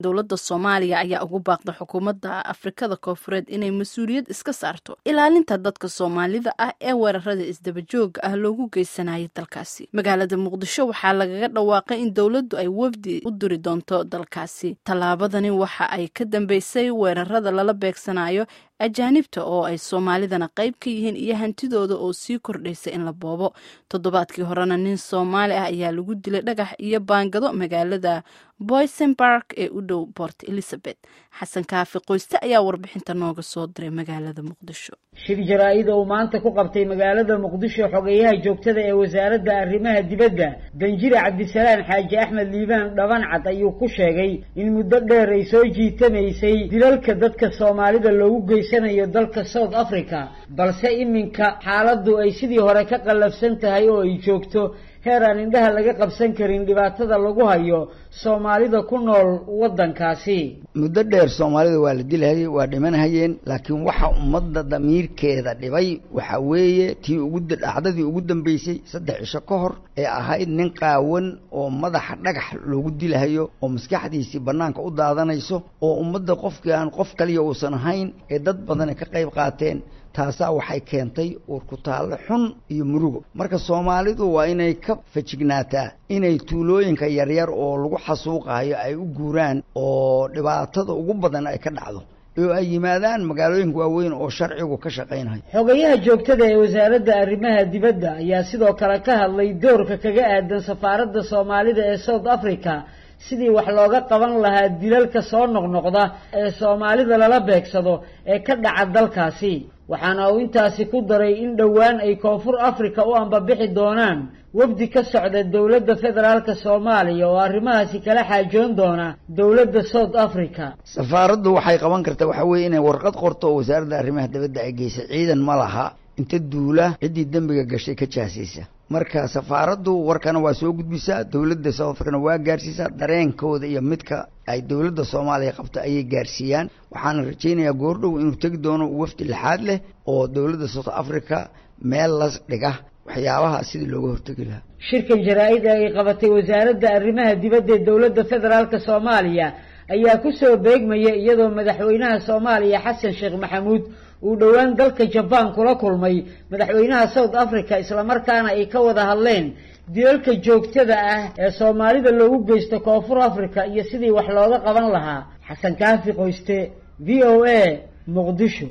dowladda Soomaaliya ayaa ugu baaqday xukuumadda Afrikada Koonfureed inay mas'uuliyad iska saarto ilaalinta dadka Soomaalida ah ee weerarada isdaba joog ah loogu geysanayo dalkaasi. Magaalada Muqdisho waxaa lagaga dhawaaqay in dowladdu ay wafdi u diri doonto dalkaasi. Tallaabadani waxa ay ka dambeysay weerarada lala beegsanayo ajaanibta oo ay Soomaalidana qayb ka yihiin iyo hantidooda oo sii kordhaysa in la boobo. Toddobaadkii horena nin Soomaali ah ayaa lagu dilay dhagax iyo baangado magaalada Boysenberg ee u dhow Port Elizabeth. Xasan Kaafi Qoyste ayaa warbixinta nooga soo diray magaalada Muqdisho. Shir jaraa'id oo maanta ku qabtay magaalada Muqdisho xogeyaha joogtada ee wasaaradda arrimaha dibadda Danjire Cabdisalaan Xaaji Axmed Liibaan Dhabancad ayuu ku sheegay in muddo dheer ay soo jiitamaysay dilalka dadka Soomaalida loogu geysanayo dalka South Africa, balse iminka xaaladdu ay sidii hore ka qalafsan tahay oo ay joogto heer aan indhaha laga qabsan karin dhibaatada lagu hayo Soomaalida ku nool wadankaasi. Muddo dheer Soomaalida waa la dilay, waa dhimanayeen, laakiin waxa ummadda damiirkeeda dhibay waxa weeye tii dhacdadii ugu dambeysay 3 cisho ka hor ee ahayd nin qaawan oo madaxa dhagax loogu dilayo oo maskaxdiisii banaanka u daadanayso oo ummadda qofkii aan qof kaliya uusan ahayn ee dad badan ka qayb qaateen. taasaa waxay keentay uur ku taalo xun iyo murugo. Marka Soomaalidu waa inay ka fajignaataa inay tuulooyinka yaryar oo lagu xasuuqayo ay u guuraan oo dhibaatada ugu badan ay ka dhacdo oo ay yimaadaan magaalooyinka waaweyn oo sharcigu ka shaqeynayo. Xogeyaha joogtada ee wasaaradda arrimaha dibadda ayaa sidoo kale ka hadlay doorka kaga aadan safaaradda Soomaalida ee South Africa sidii wax looga qaban lahaa dilalka soo noqnoqda ee Soomaalida lala beegsado ee ka dhaca dalkaasi. waxaana uu intaasi ku daray in dhawaan ay Koonfur Afrika u ambabixi doonaan wafdi ka socda dawladda federaalka Soomaaliya oo arrimahaasi kala xaajoon doona dawladda South Africa. Safaaraddu waxay qaban kartaa waxa weeye inay warqad qorto oo wasaaradda arrimaha dibadda ay geysay ciidan ma laha inta duula cidii dambiga gashay ka jaasaysa. marka safaaraddu warkana waa soo gudbisaa dawladda South Africa waa gaarsiisaa dareenkooda iyo midka ay dawladda Soomaaliya qabto ayay gaarsiiyaan. waxaan rajaynayaa goordhow inuu tagi doono wafdi lixaad leh oo dawladda South Africa meel la dhiga waxyaabaha sidii looga hortagi lahaa. shirkan jaraa'id ay qabatay wasaaradda arrimaha dibadda ee dawladda federaalka Soomaaliya ayaa ku soo beegmaya iyadoo madaxweynaha Soomaaliya Xasan Sheekh Maxamuud uu dhawaan dalka Japan kula kulmay madaxweynaha South Africa isla markaana ay ka wada hadleen dilalka joogtada ah ee Soomaalida loogu geysto Koonfur Afrika iyo sidii wax looga qaban lahaa. Xasan Kaafi Qoyste, VOA, Muqdisho.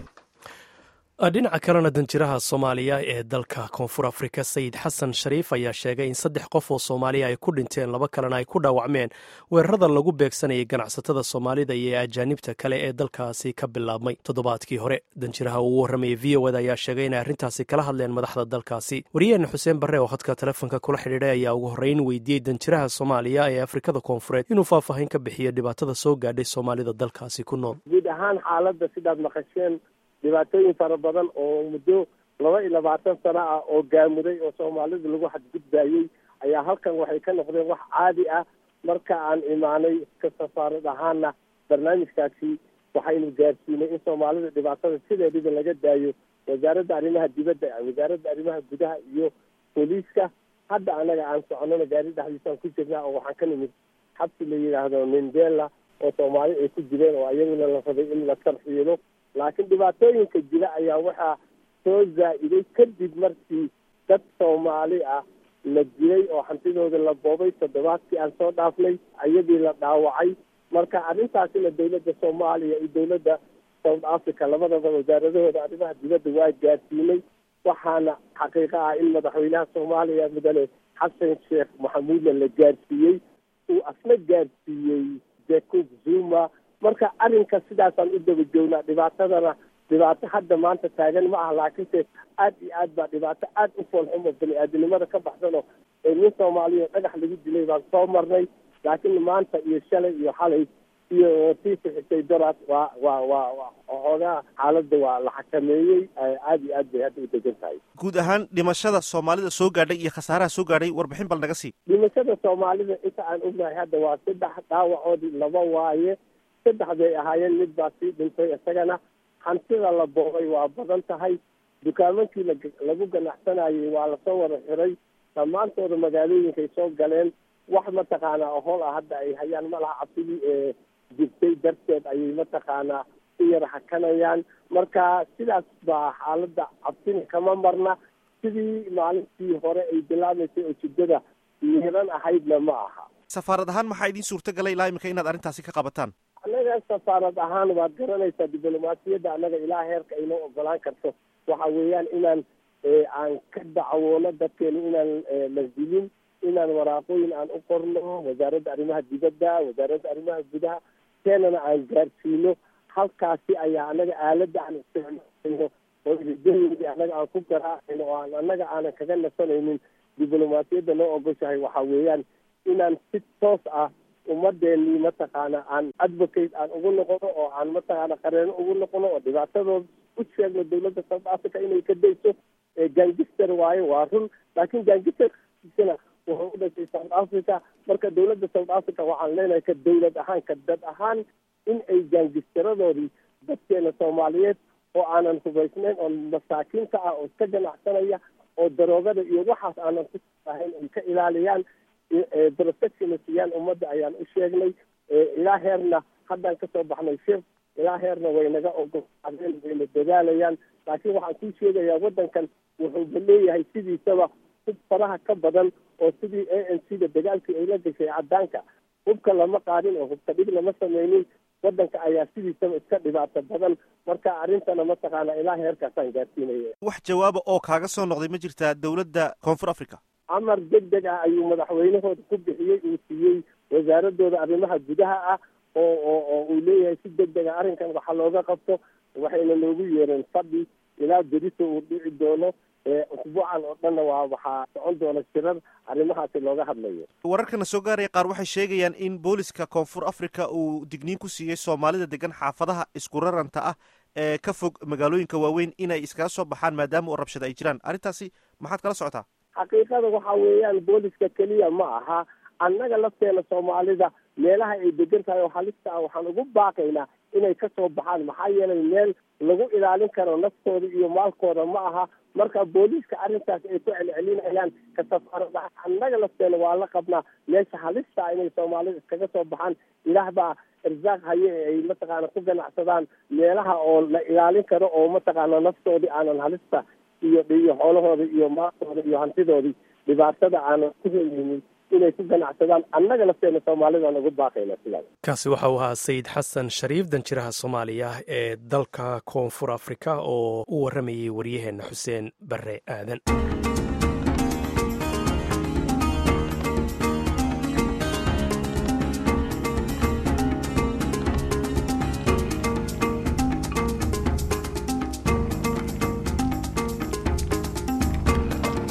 dhinaca kalena danjiraha Soomaaliya ee dalka Koonfur Afrika Sayid Xasan Shariif ayaa sheegay in 3 qof oo Soomaaliya ay ku dhinteen 2 kalena ay ku dhaawacmeen weerarada lagu beegsanayay ganacsatada Soomaalida iyo ajaanibta kale ee dalkaasi ka bilaabmay toddobaadkii hore. danjiraha uu warramay VOA ayaa sheegay in arrintaasi kala hadleen madaxda dalkaasi. Wariyaha Xuseen Barre oo khadka telefoonka kula xiriiray ayaa ugu horreyn weydiiyay danjiraha Soomaaliya ee Afrikada Koonfureed inuu faahfaahin ka bixiyo dhibaatada soo gaadhay Soomaalida dalkaasi ku nool. guud ahaan xaaladda sidaad maqasheen dhibaatooyin fara badan oo muddo 22 sano ah oo gaamuray oo Soomaalida lagu xadgudbayay ayaa halkan waxay ka noqdeen wax caadi ah. marka aan imaanay ka safaarad ahaana barnaamijkaasi waxaynu gaarsiinay in Soomaalida dhibaatada sideedaba laga daayo wasaaradda arrimaha dibadda, wasaaradda arrimaha gudaha iyo booliiska. hadda anaga aan soconana gaari dhaxdiisaan ku jirnaa oo waxaan ka nimid xabsi la yiraahdo Mandela oo Soomaali ay ku jireen oo ayaguna la rabay in la tarxiilo. laakiin dhibaatooyinka jira ayaa waxaa soo zaa'iday kadib markii dad Soomaali ah la dilay oo hantidooda la boobay toddobaadkii aan soo dhaafnay ayadii la dhaawacay. marka arrintaasina dawladda Soomaaliya iyo dawladda South Africa labadaba wasaaradahooda arrimaha dibadda waa gaarsiinay. waxaana xaqiiqo ah in madaxweynaha Soomaaliya mudane Xasan Sheekh Maxamuud la gaarsiiyey uu asna gaarsiiyey Jacob Zuma. marka arrinka sidaasaan u daba joognaa. dhibaatadana dhibaato hadda maanta taagan ma aha, laakiinse aad iyo aad baa dhibaato aad u foolxum oo bani-aadamnimada ka baxsano ee nin Soomaaliya dhagax lagu dilay baan soo marnay. laakiin maanta iyo shalay iyo xalay iyo tii xigtay daraad waa xoogaa xaaladda waa la xakameeyey. aad iyo aad bay hadda u degan tahay. guud ahaan dhimashada Soomaalida soo gaadhay iyo khasaaraha soo gaadhay warbixin bal naga sii. dhimashada Soomaalida inta aan ognahay hadda waa 3, dhaawacoodii 2 waaye. 3 bay ahaayeen, mid baa sii dhintay isagana. hantida la boobay waa badan tahay. dukaamankii lagu ganacsanayay waa lasoo wada xiray. dhammaantooda magaalooyinkay soo galeen. wax mataqaanaa hol ah hadda ay hayaan ma laha. cabsidii dib darteed ayay mataqaanaa u yar hakanayaan. marka sidaas baa xaaladda cabsina kama marna, sidii maalintii hore ay bilaabaysay oo jiddada miiran ahaydna ma aha. safaarad ahaan maxaa idiin suurtagalay ilaa imika inaad arrintaasi ka qabataan? annaga safaarad ahaan waad garanaysaa diblomaasiyadda annaga ilaa heerka aynoo ogolaan karto waxa weeyaan inaan aan ka dacwoono dadkeenu inaan la dilin, inaan waraaqooyin aan u qorno wasaaradda arrimaha dibadda, wasaaradda arrimaha gudaha, keenana aan gaarsiino. halkaasi ayaa annaga aaladda aan isticmaalayno oo ridooyinki annaga aan ku garaacayno oo aan annaga aanan kaga nasanaynin diblomaasiyadda noo ogoshahay waxa weeyaan inaan si toos ah ummadeenii mataqaana aan advocate aan ugu noqono oo aan mataqaana qareeno ugu noqono oo dhibaatadooda u sheegno dawladda South Africa inay ka dayso. gangister waayo waa run, laakiin gangisterkiisana wuxuu u dhashay South Africa. marka dawladda South Africa waxaan leenahay ka dawlad ahaan ka dad ahaan in ay gaangistaradoodii dadkeena Soomaaliyeed oo aanan hubaysnayn oo masaakiinta ah oo iska ganacsanaya oo daroogada iyo waxaas aanan ku ahayn ay ka ilaaliyaan protection siiyaan ummadda ayaan u sheegnay. ilaa heerna haddaan kasoo baxnay shir, ilaa heerna way naga ogoladeen, wayna dadaalayaan. laakiin waxaan kuu sheegayaa waddankan wuxuu leeyahay sidiisaba hub faraha ka badan oo sidii ANC-da dagaalkii ay la gashay caddaanka hubka lama qaadin oo hubka dhib lama sameynin. waddanka ayaa sidiisaba iska dhibaato badan. marka arrintana mataqaana ilaa heerkaasaan gaarsiinaya. wax jawaaba oo kaaga soo noqday ma jirtaa dawladda koonfur africa? amar degdeg ah ayuu madaxweynahooda ku bixiyey, uu siiyey wasaaradooda arrimaha gudaha ah oo uu leeyahay si degdeg ah arrinkan waxa looga qabto. waxayna noogu yeereen fadhi ilaa berito uu dhici doono. usbuucan oo dhanna waxaa socon doona shirar arrimahaasi looga hadlayo. wararkana soo gaaraya qaar waxay sheegayaan in booliska koonfur africa uu digniin ku siiyey soomaalida degan xaafadaha isku raranta ah ee ka fog magaalooyinka waaweyn inay iskaga soo baxaan maadaama oo rabshada ay jiraan. arrintaasi maxaad kala socotaa? xaqiiqada waxa weeyaan booliska keliya ma aha, annaga lafteena Soomaalida meelaha ay degan tahay oo halista ah waxaan ugu baaqaynaa inay ka soo baxaan. maxaa yeelay meel lagu ilaalin karo naftooda iyo maalkooda ma aha. marka booliiska arrintaas ay ku celcelinayaan ka safaarada annaga lafteena waa la qabnaa meesha halista ah inay Soomaalida iskaga soo baxaan. ilaah baa irsaaq haye ay mataqaana ku ganacsadaan meelaha oo la ilaalin karo oo mataqaana naftoodii aanan halista iyo xoolahooda iyo maalkooda iyo hantidoodii dhibaatada aanan ku helaynin inay ku ganacsadaan. annaga lafteena Soomaalidaan ugu baaqayna sidaas. kaasi waxa uu ahaa Sayid Xasan Shariif, danjiraha Soomaaliya ee dalka Koonfur Afrika oo u waramayay waryaheena Xuseen Barre Aadan.